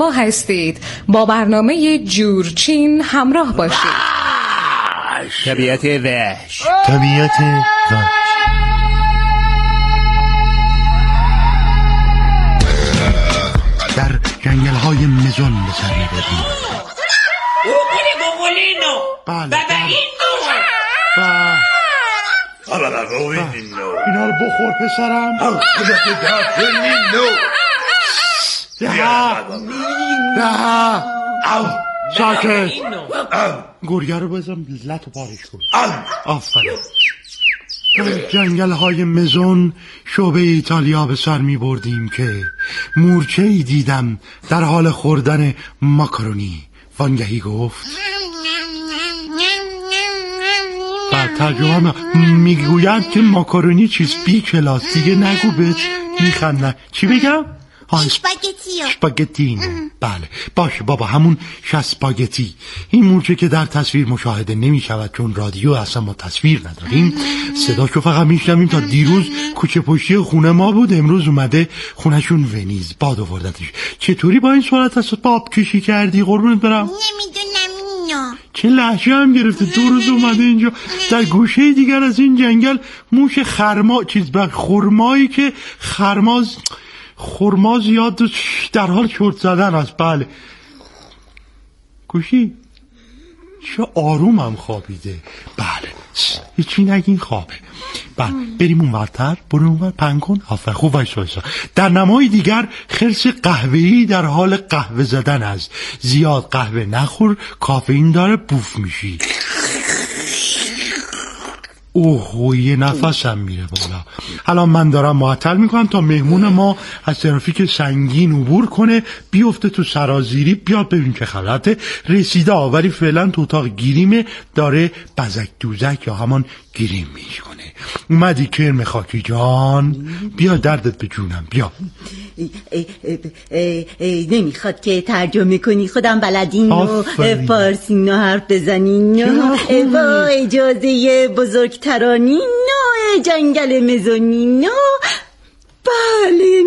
هستید. با برنامه جورچین همراه باشید. طبیعت وحش. طبیعت وحش. در جنگل‌های مزون به سر می‌بریم. اینا رو بخور پسرم. ساکت. گرگه رو بزن لط و پارش کن. آفرین. در جنگل‌های مزون شعبه ایتالیا به سر می بردیم که مورچه‌ای دیدم در حال خوردن ماکارونی. وانگهی گفت بعد ترجمه میگوید که ماکارونی چیز بی کلاس دیگه نگو به میخندن. چی بگم؟ شپاگتی. بله باشه بابا، همون شسپاگتی. این مورچه که در تصویر مشاهده نمی شود چون رادیو اصلا ما تصویر نداریم، صداشو فقط میشنویم. تا دیروز کوچه پشتی خونه ما بود، امروز اومده خونهشون ونیز، باد آوردتش. چطوری با این صورت از باب کشی کردی قربونت برم؟ نمیدونم. چه لحجه هم گرفته. 2 روز اومده اینجا. در گوشه دیگر از این جنگل موش خرمایی که خرما زیاد در حال چرت زدن است. بله گوشی چه آرومم خوابیده. بله هیچی نگین خوابه. بله بریم اون ورتر. برو اون ور پنگ کن. آفر خوب وایسا. در نمای دیگر خرس قهوه‌ای در حال قهوه زدن است. زیاد قهوه نخور، کافئین داره، بوف میشی. اوه یه نفسم میره بالا. الان من دارم معطل میکنم تا مهمون ما از ترافیک سنگین عبور کنه، بیفته تو سرازیری، بیاد ببین که خبرته. رسیده آوری فعلا تو اتاق گیریمه، داره بزک دوزک یا همان گیریم میکنه. اومدی کرم خاکی جان؟ بیا دردت به جونم بیا. نمیخواد که ترجمه کنی، خودم بلدین و فارسی نو حرف بزنین و با اجازه بزرگترانی نو جنگل مزونی نو. بله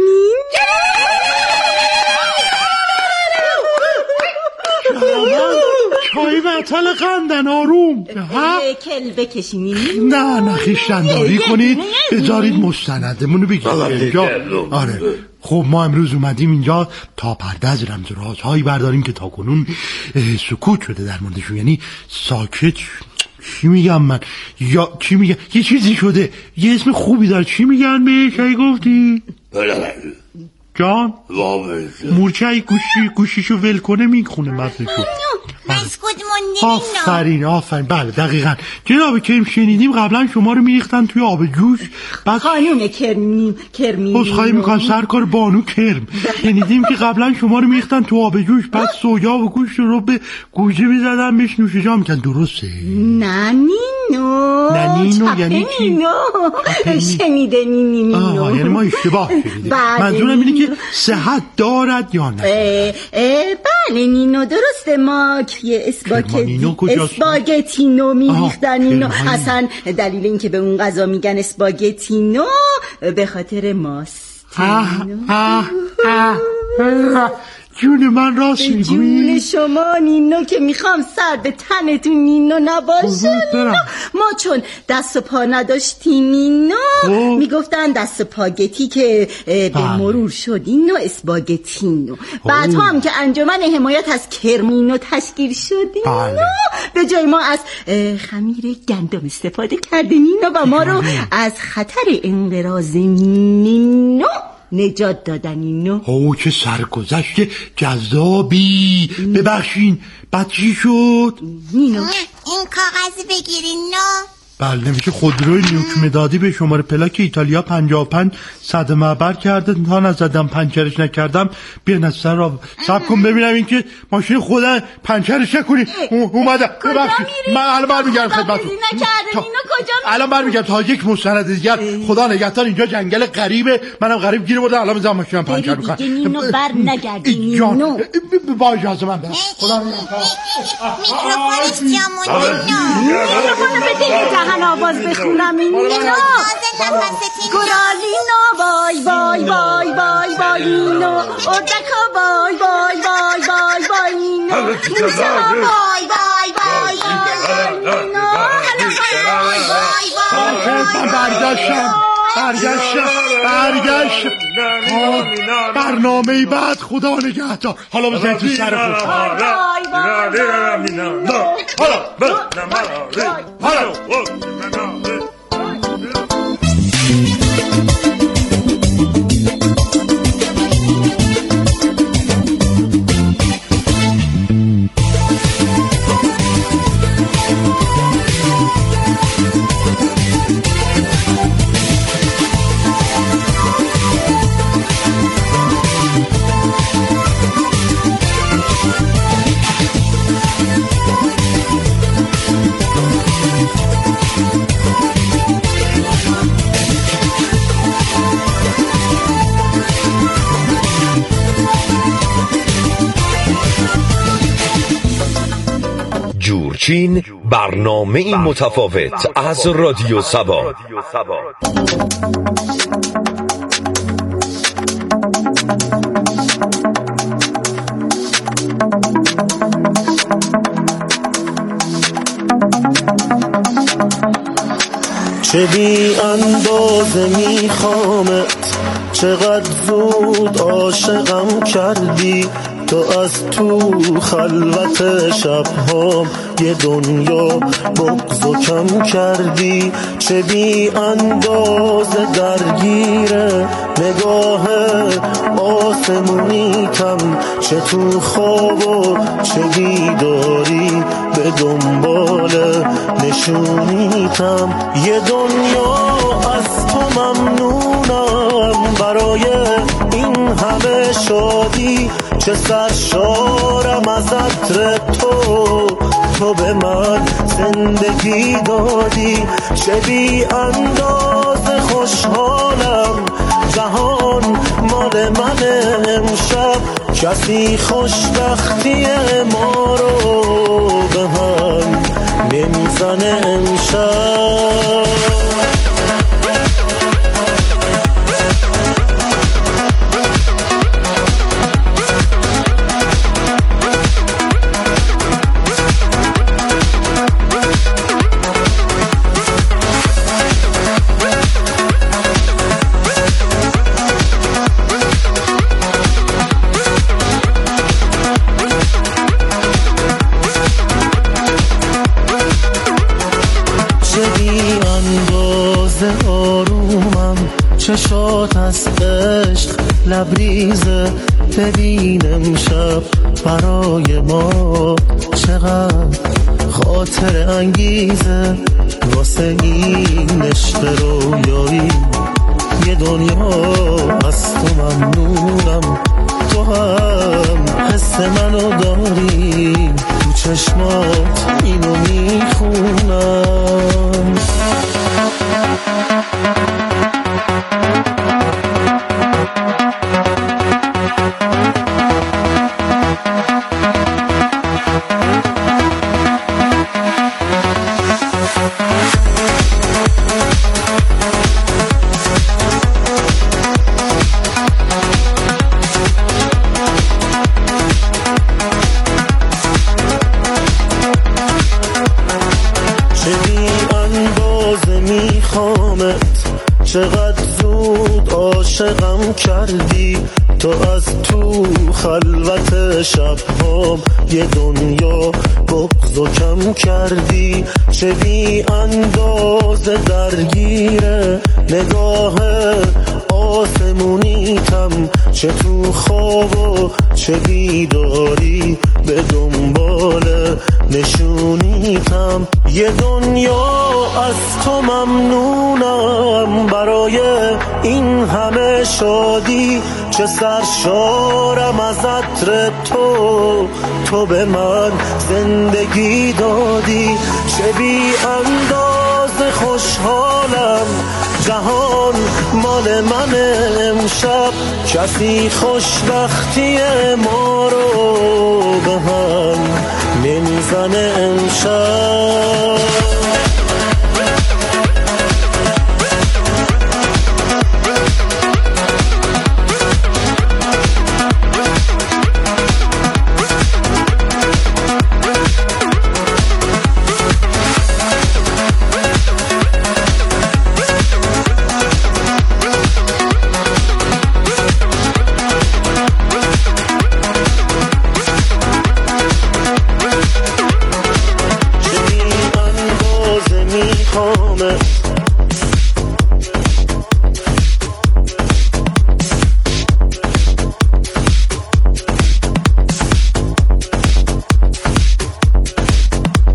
چای معطل قندن آروم. کل بکشینین. نه خیشتنداری کنید، بذارید مستندمونو بگید. آره خب ما امروز اومدیم اینجا تا پرده از رمز و رازهایی برداریم که تا کنون سکوت شده در موردشون. یعنی ساکت. چی میگم من؟ یا چی میگم؟ یه چیزی شده، یه اسم خوبی داره. چی میگن بهش؟ کی گفتی؟ جان؟ مورچه گوشیشو ول کنه میخونه متنشو. آفرین. بله دقیقاً جناب کریم، شنیدیم قبلا شما رو میریختن توی آب جوش. بعد خانم کرمی خواهی میکنم سرکار بانو کرم. شنیدیم که قبلا شما رو میریختن تو آب جوش، بعد سویا و گوشت رو به گوجه میزدن بهش نوش جام میکن. درسته؟ نه نینو یعنی چی؟ شنیده نینو یعنی ما اشتباه شنیدیم. منظورم اینه که صحت دارد یا نه؟ بله نینو درسته. ما که اسپاگتینو میریختن اینو. اصلا دلیل این که به اون غذا میگن اسپاگتینو به خاطر ماست. جون من راست میگویی؟ جون شما نینو که میخوام سر به تنتون نینو نباشه. ما چون دست و پا نداشتیم نینو میگفتن دست پاگتی که به مرور شد اینو اسپاگتینو. بعد هم که انجمن حمایت از کرمینو تشکیل شد اینو به جای ما از خمیر گندم استفاده کرده نینو و ما رو از خطر انقراض نینو نجات دادن اینو. اوه چه سرگذشت جذابی. ببخشین بعد چی شد؟ نینو این کاغذ بگیرین نه. بله نمیشه خودروی نیوک مدادی به شماره پلاک ایتالیا 55 صد معبر کرده تا نزدم پنچرش نکردم. بیان از سر را سب کن ببینم این که ماشین خودم پنچرش نکنی. اومدم ببخشید من الان برمیگردم خدمتتون. الان برمیگردم تا یک مستند دیگر. خدا نگهدار اینجا جنگل غریبه، منم غریب گیر بردم. الان میذارم ماشینم پنچر میکنم. نینو برنگردی نینو. با اجازه من برم. خدا میکروفونش جا مونده. میکروفونو بده من آواز بخونم این نینو گرالینا وای وای وای وای وای اینو اردکا وای وای وای وای وای اینو موسا وای وای وای وای اینو برگشتم برنامه بعد خدا نگهدار. حالا بزنید تو سر خود. جورچین، برنامه‌ای متفاوت از رادیو سبا. چه بی اندازه میخوامت، چقدر زود عاشقم کردی، تو از تو خلوت شبهام یه دنیا بغض و کم کردی. چه بی اندازه درگیره نگاه آسمونیتم، چه تو خواب و چه بیداری به دنبال نشونیتم. یه دنیا از تو ممنونم برای این همه شادی، چه سرشارم از عطر تو به من زندگی دادی. چه بی اندازه خوشحالم جهان مال من امشب، کسی خوشبختی ما رو به هم نمیزنه امشب. چشات از عشق لبریزه، ببین امشب برای ما چقدر خاطر انگیزه. واسه این عشق رویایی یه دنیا از تو ممنونم، تو هم حس منو داری، تو چشمات اینو میخونم. چقدر زود عاشقم کردی، تو از تو خلوت شبهام یه دنیا بغض و کم کردی. چه بی اندازه درگیره نگاه آسمونیتم، چه تو خواب و چه بیداری به دنبال نشونیتم. یه دنیا از تو ممنونم برای این همه شادی، چه سرشارم از عطر تو به من زندگی دادی. چه بی اندازه خوشحالم جهان مال من امشب، کسی خوشبختی ما رو به هم نمیزنه امشب.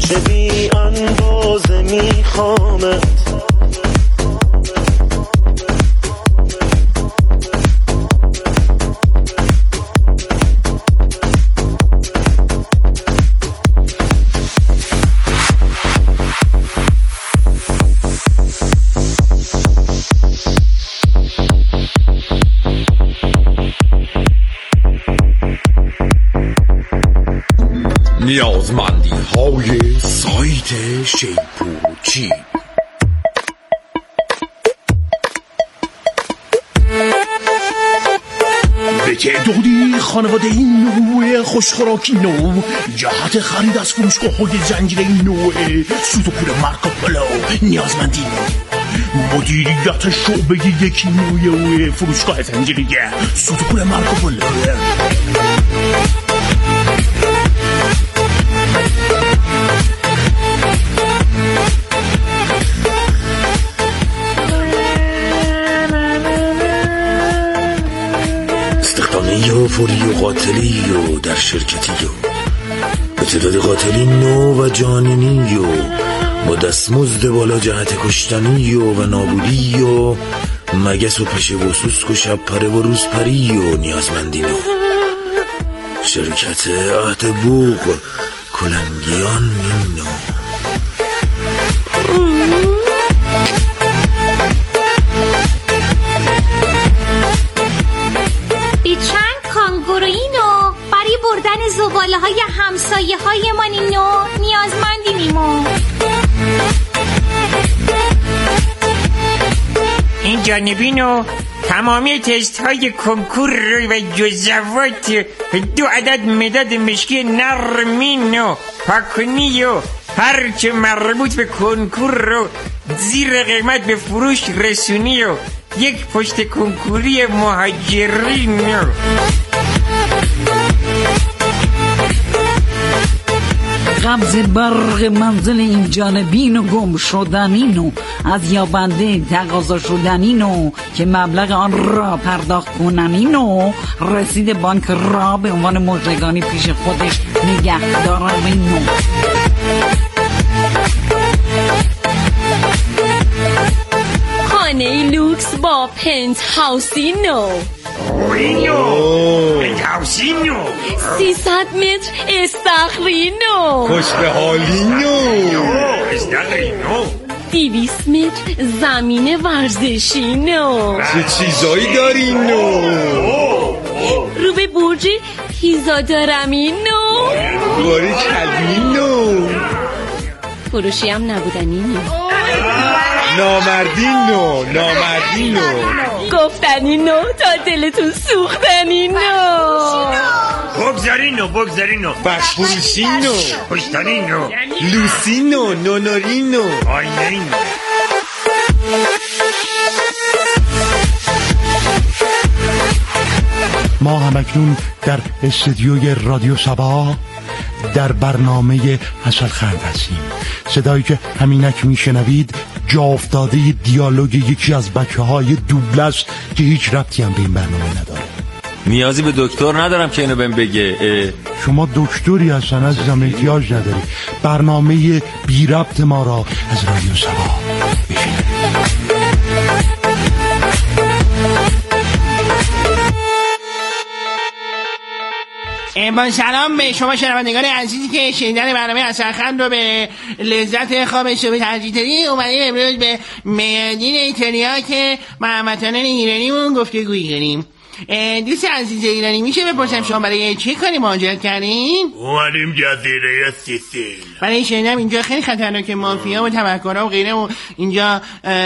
چه بی اندازه میخوامت. نیازمندی های سایت شیپورچی. به تعدادی خانواده این نوع خوشخوراکی نو جهت خرید از فروشگاه‌های زنجیره نوع سوتوپور مارکو پولو نیازمندی نو. مدیریت شعبه یکی نوع فروشگاه زنجیره سوتوپور مارکو پولو. و فوری و قاتلی و در شرکتی و به تعداد قاتلی نو و جانینی و با دستمزد بالا جهت کشتنی و نابودی و مگس و پشه و سوسک و شب پره و روز پری و نیازمندی نو. شرکت عهد بوق کلنگیان نو. برای بردن زباله های همسایه های من اینو نیازمندیم. این جانبینو تمامی تست های کنکور و جزوات 2 عدد مداد مشکی نرمین و پاکنی و هرچه مربوط به کنکور رو زیر قیمت به فروش رسونی و 1 پشت کنکوری مهاجرین. قبض برق منزل این جانبین و گم شدنین و از یابنده تقاضا شدنین و که مبلغ آن را پرداخت کننین و رسید بانک را به عنوان مژدگانی پیش خودش نگه دارنین و خانه لوکس با پنت هاوسی نو. پنت هاوسی نو 300 متر استخری نو. خوش به حالی نو. استخری نو 200 متر زمین ورزشی نو. چه چیزایی داری نو. رو به برج پیزا دارمی نو. باری کلمی نو. فروشی هم نبودنی نو. نامردی نو. نامردی نو. گفتنی نو تا دلتون سوختنی نو. بگذارین نو. بگذارین نو. بشفروشی نو. پشتنی نو. لوسی نو. نونوری نو. آینه نو. ما همکنون در استودیوی رادیو سبا در برنامه عسل خند هستیم. صدایی که همینک میشنوید جا افتاده دیالوگ یکی از بچه‌های دوبله است که هیچ ربطی هم به این برنامه نداره. نیازی به دکتر ندارم که اینو بهم بگه. شما دکتری هستن عزیزم، احتیاج نداری. برنامه بی ربط ما را از رادیو سبا بشنوید. با سلام به شما شنوندگان عزیزی که شنیدن برنامه عسل خند رو به لذت خواب صبح ترجیح دادید. اومدیم امروز به میادین ایتالیا که با هموطنان ایرانیمون گفتگویی کنیم. دوست عزیز ایرانی میشه بپرسم شما برای چه کاری مهاجرت کردین؟ اومدیم جزیره سیسیل. برای شنیدم اینجا خیلی خطرناکه، مافیا و تبهکارا و غیره و اینجا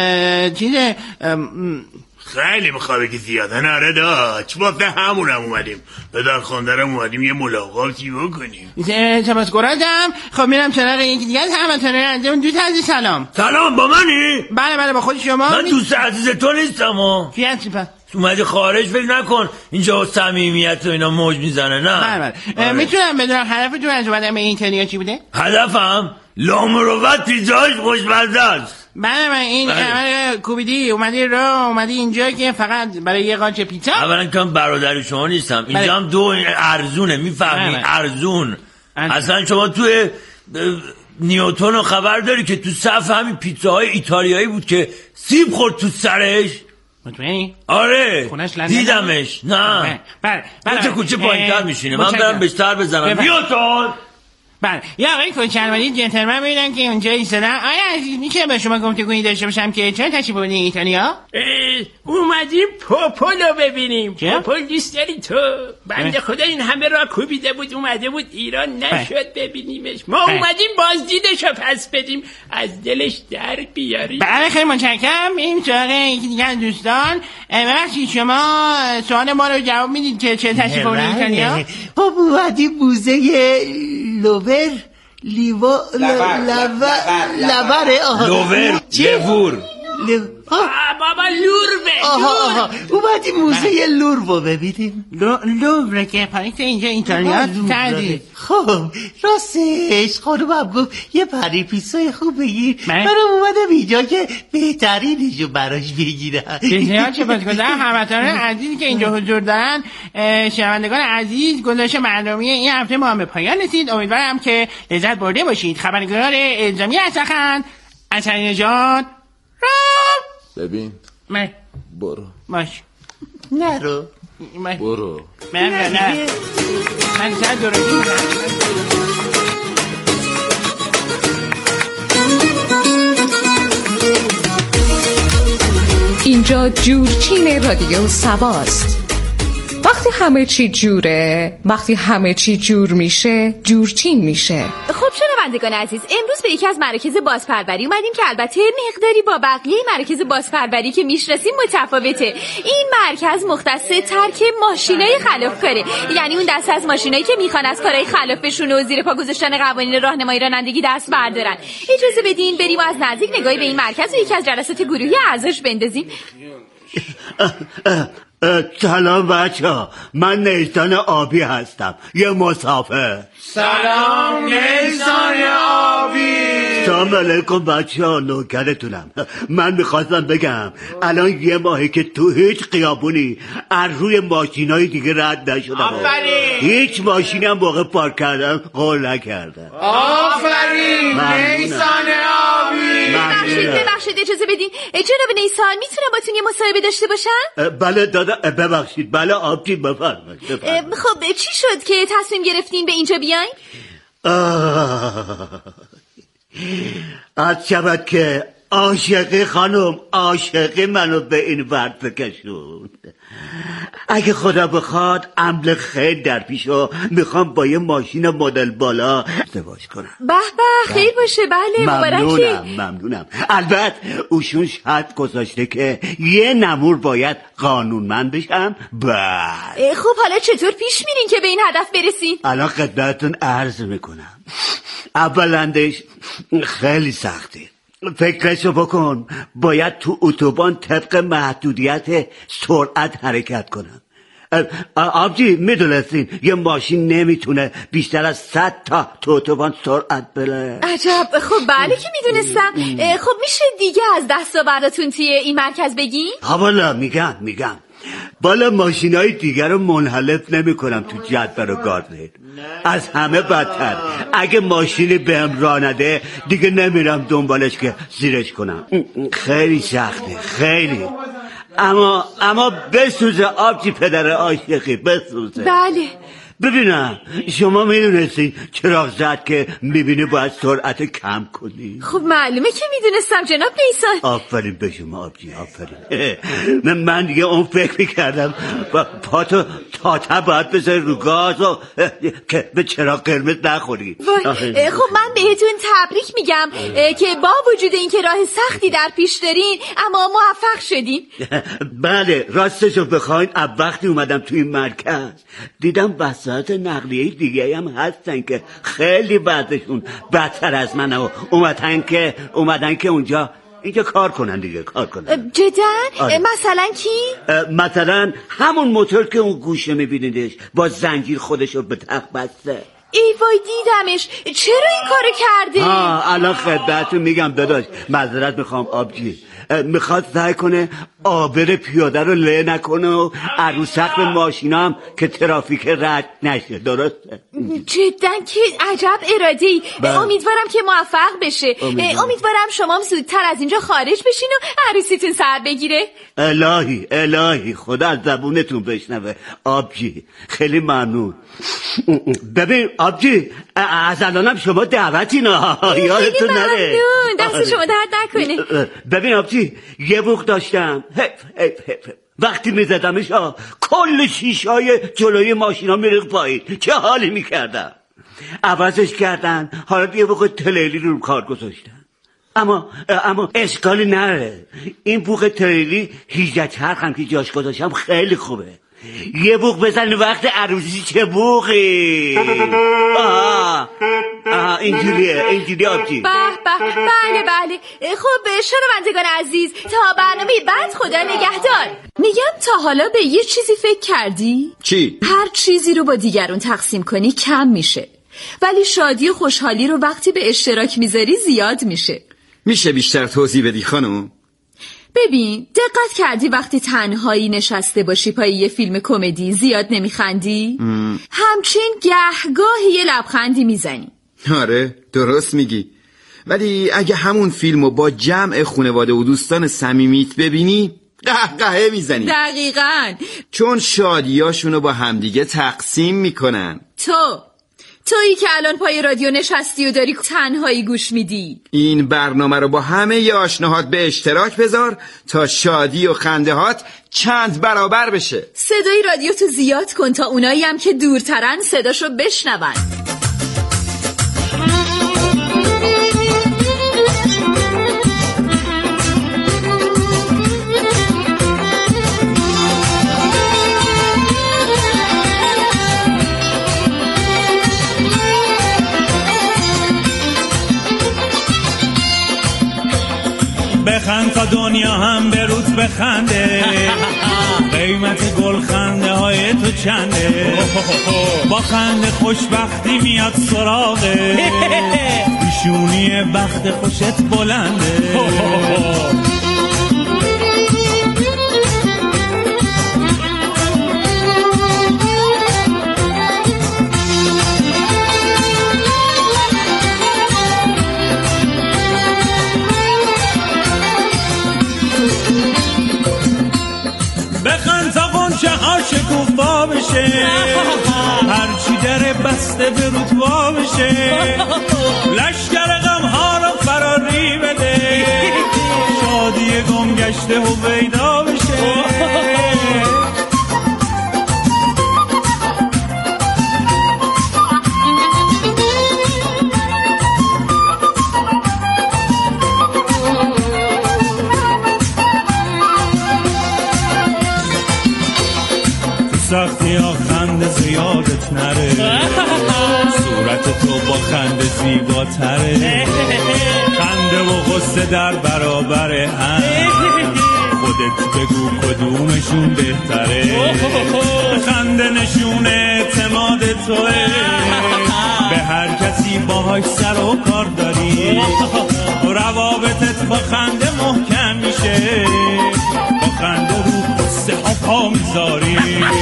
خیلی میخوابه که زیاده. نره داچ واسه همونم اومدیم. پدر خاندرم اومدیم یه ملاقاتی بکنیم. سپاسگزارم. خب میرم سراغ یکی دیگه از هموطنان عزیزمون. دوست عزیز سلام. سلام، با منی؟ بله با خود شما. من دوست عزیز تو نیستم. کی هستی پس؟ اومدی خارج، فکر نکن اینجا صمیمیت و اینا موج میزنه. نه بله. میتونم بدونم هدفتون از اومدن به ایتالیا چی بوده؟ هدفم لامروت پیزاش خوشمزه است. من این عمل کوبیدی اومدی اومدی اینجا که فقط برای یه قانچ پیتزا؟ اولا که برادر شما نیستم. اینجا هم 2 ارزونه، میفهمی؟ ارزون. اصلا شما توی نیوتن رو خبر داری که تو صف همین پیتزاهای ایتالیایی بود که سیب خورد تو سرش؟ مطمئنی؟ آره دیدمش. نه بله کوچه پایین‌تر میشینه، من برم بهش تر بزنم. نیوتن بله یا آقای کوچلوانی جنتلمن ببینم که اونجا ایستادن. آیا عزیز میشه به شما گفتگویی داشته باشم که چرا تشریف بردین ایتالیا؟ اومدیم پوپولو ببینیم. پوپول دوست داری تو؟ بنده خدا این همه را کوبیده بود اومده بود ایران نشد ببینیمش. ما اومدیم بازدیدشو پس بدیم از دلش در بیاریم. بله خیلی متشکرم. این سراغ یکی دیگه دوستان. ببخشید شما سوال ما رو جواب میدید که چه تشریف بردین ایتالیا؟ خب اومدیم موزه لوور بابا لور اومدی موزه لور ببینیم. لور که پریک اینجا ایتالیا تردی. خب راستش خانومم گفت یه پری پیسای خوب بگیر. منم اومدم اینجا که بهترینشو براش بگیرم. بسیار چه بازگذارم هموطنان عزیزی که اینجا حضور دارن. شنوندگان عزیز، گزارش برنامه این هفته ما هم به پایان رسید. امیدوارم که لذت برده باشید. خبرنگار الزامی استخوان اصلی نژاد. ببین برو باش نرو برو نه من سر درستی اینجا جورچین رادیو سباست. وقتی همه چی جوره، وقتی همه چی جور میشه، جورچین میشه. خب شنوندگان عزیز، امروز به یکی از مراکز بازپروری اومدیم که البته مقداری با بقیه مراکز بازپروری که میشناسیم متفاوته. این مرکز مختص ترک ماشینای خلافکاره، یعنی اون دسته از ماشینایی که میخوان از کارهای خلافشون و زیر پا گذاشتن قوانین راهنمایی رانندگی دست بردارن. اجازه بدین بریم و از نزدیک نگاهی به این مرکز و یکی از جلسات گروهی اعضاش بندازیم. سلام بچه‌ها، من نیسان آبی هستم، یه مسافر. سلام نیسان آبی. سلام علیکم بچه‌ها، نوکرتونم. من میخواستم بگم الان یه ماهی که تو هیچ خیابونی از روی ماشینای دیگه رد نشدم. آفرین. هیچ ماشینی هم موقع پارک کردم قول نکردم. آفرین نیسان آبی. ببخشید اجازه بدین. جناب نیسان میتونم باتون یه مصاحبه داشته باشم؟ بله دادا ببخشید. بله آبجی بفرمایید. خب چی شد که تصمیم گرفتین به اینجا بیاین؟ از شبت که عاشقی خانم، عاشقی منو به این ورد بکشون. اگه خدا بخواد عمل خیلی در پیشو میخوام با یه ماشین مدل بالا ازدواج کنم. به به خیلی باشه. بله مبارکه. ممنونم. البته اوشون شرط گذاشته که یه نمور باید قانونمند بشم. خب حالا چطور پیش میرین که به این هدف برسین؟ الان خدمتتون عرض میکنم. اولندش خیلی سخته. فکرشو بکن، باید تو اتوبان طبق محدودیت سرعت حرکت کنم. آبجی میدونستین یه ماشین نمیتونه بیشتر از 100 تا تو اتوبان سرعت بره؟ عجب. خب بله که میدونستم. خب میشه دیگه از دستاورداتون توی این مرکز بگین؟ والا میگم بالا ماشینای دیگر رو منحلف نمی کنم تو جاده رو گاردن. از همه بدتر اگه ماشینی بهم راه نده دیگه نمیرم دنبالش که زیرش کنم. خیلی سخته خیلی. اما بسوزه آبجی پدر عاشقی بسوزه. بله. ببینم شما میدونستین چراغ زد که میبینی باید سرعت کم کنی؟ خب معلومه که میدونستم جناب نیسان. آفرین به شما آبجی آفرین. من دیگه اون فکر میکردم پاتو تا باید بذاری رو گاز و که به چراغ قرمز نخوری. خب من بهتون تبریک میگم که با وجود اینکه راه سختی در پیش دارین اما موفق شدین. بله راستشو بخواین وقتی اومدم توی این مرکز دیدم وسایل نقلیه دیگه هم هستن که خیلی وضعشون بدتر از منه و اومدن که اینجا کار کنن دیگه کار کنن. جدا؟ مثلا کی؟ مثلا همون موتور که اون گوشه میبینیدش با زنجیر خودشو به تخت بسته. ای وای دیدمش. چرا این کارو کرده؟ الان خدمتتون میگم داداش. معذرت میخوام آبجی. میخواد سعی کنه آبر پیاده رو له نکنه و عروسق ماشینا هم که ترافیک رد نشه. درسته؟ جدا که عجب اراده‌ای. امیدوارم که موفق بشه. امیدوارم شما هم زودتر از اینجا خارج بشین و عروسیتون سر بگیره. الهی خدا از زبونتون بشنوه. آبجی خیلی ممنون. ببین آبجی از الانم شما دعوتی نه، یادتون نره. دست شما درد نکنه. ببین آبجی یه بوق داشتم وقتی میزدمش کل شیشای جلوی ماشینا میریخت پایین. چه حالی میکردم. عوضش کردن، حالا یه بوق تلیلی رو کار گذاشتن. اما اشکالی نره. این بوق تریلی 18 چرخ هم که جاش گذاشتم خیلی خوبه. یه بوق بزن وقت عروسی. چه بوقی؟ اینجوریه آبجی. بله. خب شنوندگان عزیز، تا برنامه بعد خدا نگهدار. میگم تا حالا به یه چیزی فکر کردی؟ چی؟ هر چیزی رو با دیگرون تقسیم کنی کم میشه، ولی شادی و خوشحالی رو وقتی به اشتراک میذاری زیاد میشه. میشه بیشتر توضیح بدی خانم؟ ببین، دقت کردی وقتی تنهایی نشسته باشی پای یه فیلم کمدی زیاد نمیخندی؟ همچین گهگاهی یه لبخندی میزنی. آره درست میگی، ولی اگه همون فیلمو با جمع خانواده و دوستان صمیمیت ببینی قهقهه میزنی. دقیقاً، چون شادیاشونو با همدیگه تقسیم میکنن. تویی که الان پای رادیو نشستی و داری تنهایی گوش میدی، این برنامه رو با همه ی آشناهات به اشتراک بذار تا شادی و خندهات چند برابر بشه. صدای رادیو تو زیاد کن تا اونایی هم که دورترن صداشو بشنون. بخند تا دنیا هم به روت بخنده، قیمت گل خنده های تو چنده، با خنده خوشبختی میاد سراغه، پیشونی بخت خوشت بلنده. شکوفا بشه، هرچی در بسته به رتوا بشه، لشکر غم ها رو فراری بده، شادی گم گشته و پیدا بشه. سختی ها خنده زیادت نره، صورت تو با خنده زیباتره، خنده و غصه در برابر هم، خودت بگو کدومشون بهتره، خنده نشون اعتماد توه، به هر کسی باهاش سر و کار داری، روابطت با خنده محکم میشه، با خنده رو قصه ها پا میذاری.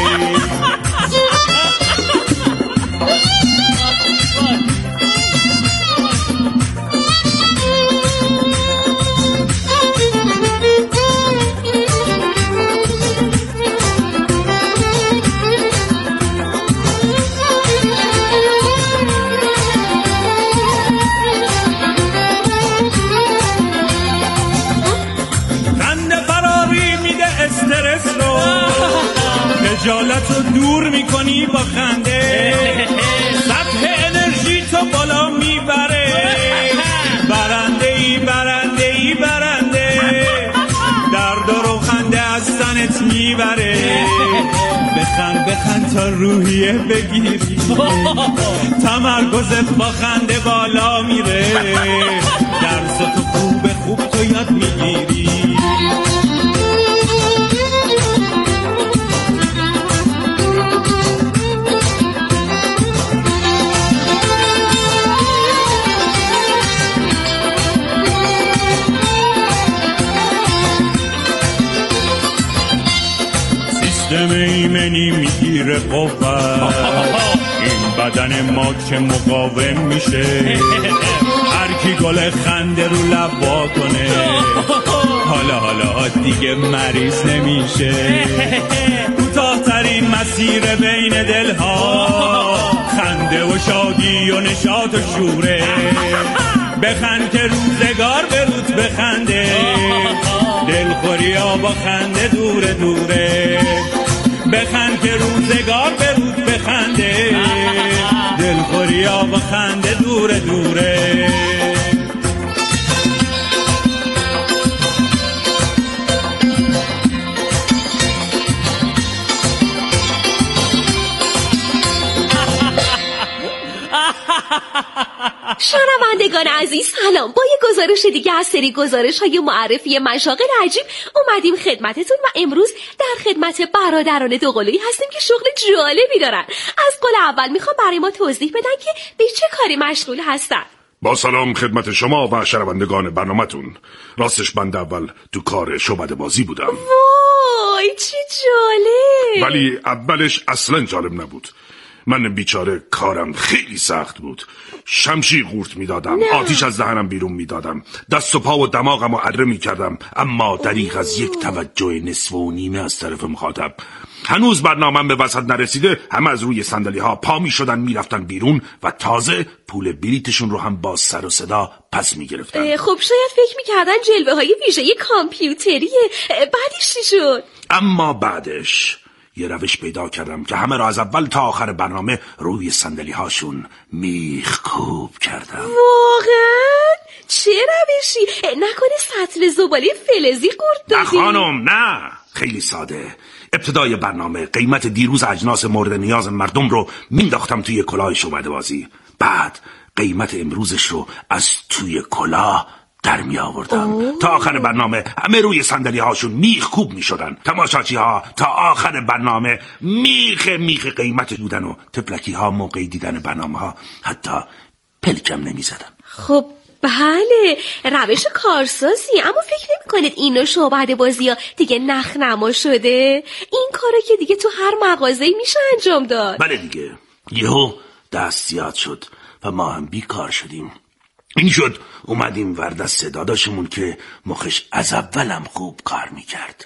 خجالت رو دور میکنی با خنده، سطح انرژی تو بالا میبره، برنده درد رو خنده از تنت میبره، بخند تا روحیه بگیری، تمرکزت با خنده بالا میره، درس تو خوب تو یاد میگیری. یعنی میگیره قوت. این بدن ما که مقاوم میشه، هر کی گل خنده رو لب وا کنه، حالا دیگه مریض نمیشه. کوتاه‌ترین مسیر بین دلها، خنده و شادی و نشاط و شوره. بخند که روزگار به روت بخنده، دلخوری ها با خنده دوره دوره. بخند که روزگار به روت بخنده، دلخوری ها با خنده دوره دوره. شنوندگان عزیز سلام. با یه گزارش دیگه از سری گزارش‌های معرفی مشاغل عجیب اومدیم خدمتتون و امروز در خدمت برادران دوقلویی هستیم که شغل جالبی دارن. از قول اول میخوام برای ما توضیح بدن که به چه کاری مشغول هستن. با سلام خدمت شما و شنوندگان برنامه‌تون. راستش بنده اول تو کار شعبده بازی بودم. وای چه جالب. ولی اولش اصلا جالب نبود. من بیچاره کارم خیلی سخت بود. شمشیر قورت میدادم، آتیش از دهنم بیرون میدادم، دست و پا و دماغم رو اره میکردم، اما دریغ از یک توجه نصف و نیمه از طرف مخاطب. هنوز برنامه‌ام به وسط نرسیده همه از روی صندلی ها پا میشدن میرفتن بیرون و تازه پول بلیتشون رو هم با سر و صدا پس میگرفتن. خب شاید فکر میکردن جلوه های ویژه کامپیوتریه. بعدش چی شد؟ اما بعدش یه روش پیدا کردم که همه را از اول تا آخر برنامه روی صندلی هاشون میخ کوب کردم. واقعا؟ چه روشی؟ نکنه سطل زباله فلزی قورت دادی؟ نه خانم نه، خیلی ساده. ابتدای برنامه قیمت دیروز اجناس مورد نیاز مردم رو مینداختم توی کلاه شعبده بازی. بعد قیمت امروزش رو از توی کلاه در می آوردم. تا آخر برنامه همه روی صندلی هاشون میخ کوب می شدن. تماشاچی ها تا آخر برنامه میخ قیمت بودن و تفلکی ها موقع دیدن برنامه ها حتی پلکم نمی زدن. خب بله روش کارسازی. اما فکر نمی کنید این نوع شعبده بازی ها دیگه نخنما شده؟ این کارا که دیگه تو هر مغازه‌ای میشه انجام داد. بله دیگه، یهو دست زیاد شد و ما هم بیکار شدیم. این شد اومدیم ورد از داداشمون که مخش از اولم خوب کار میکرد.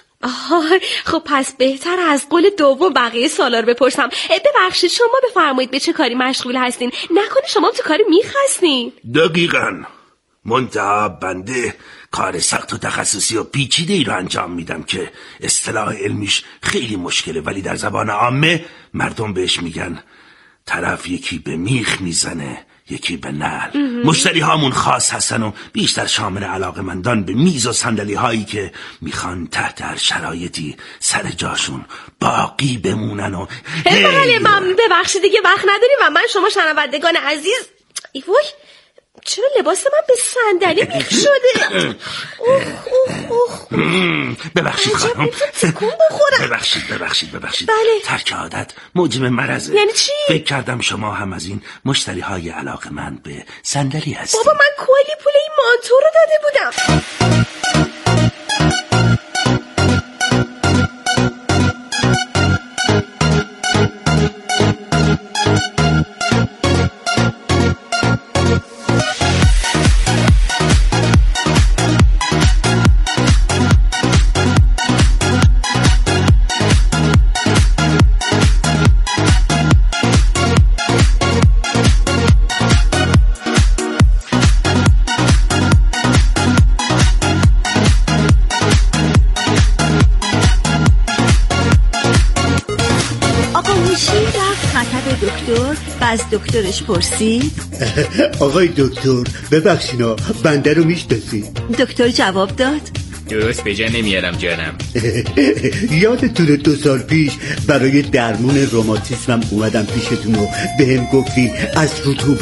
خب پس بهتر از قول دوم بقیه سالا رو بپرسم. ببخشید شما بفرمایید به چه کاری مشغول هستین؟ نکنه شما تو کاری میخواستین؟ دقیقاً. منتها بنده کار سخت و تخصصی و پیچیده ای رو انجام میدم که اصطلاح علمیش خیلی مشکله، ولی در زبان عامه مردم بهش میگن طرف یکی به میخ میزنه یکی به نعل. مشتری هامون خاص هستن و بیشتر شامل علاقه‌مندان به میز و صندلی هایی که میخوان تحت هر شرایطی سر جاشون باقی بمونن و بله من ببخشید دیگه وقت نداریم و من شما شنوندگان عزیز وای چرا لباس من به صندلی میخ شده؟ ببخشید خانم. ببخشید بله. ترک عادت موجب مرضه. یعنی چی؟ فکر کردم شما هم از این مشتری های علاقه‌مند به صندلی هستید. بابا من کلی پول این مانتو رو داده بودم. از دکترش پرسید آقای دکتر ببخشینا بنده رو میشناسی؟ دکتر جواب داد درست به جا نمیارم جانم. یادتونه 2 سال پیش برای درمون روماتیسمم اومدم پیشتون و بهم گفتی از رطوبت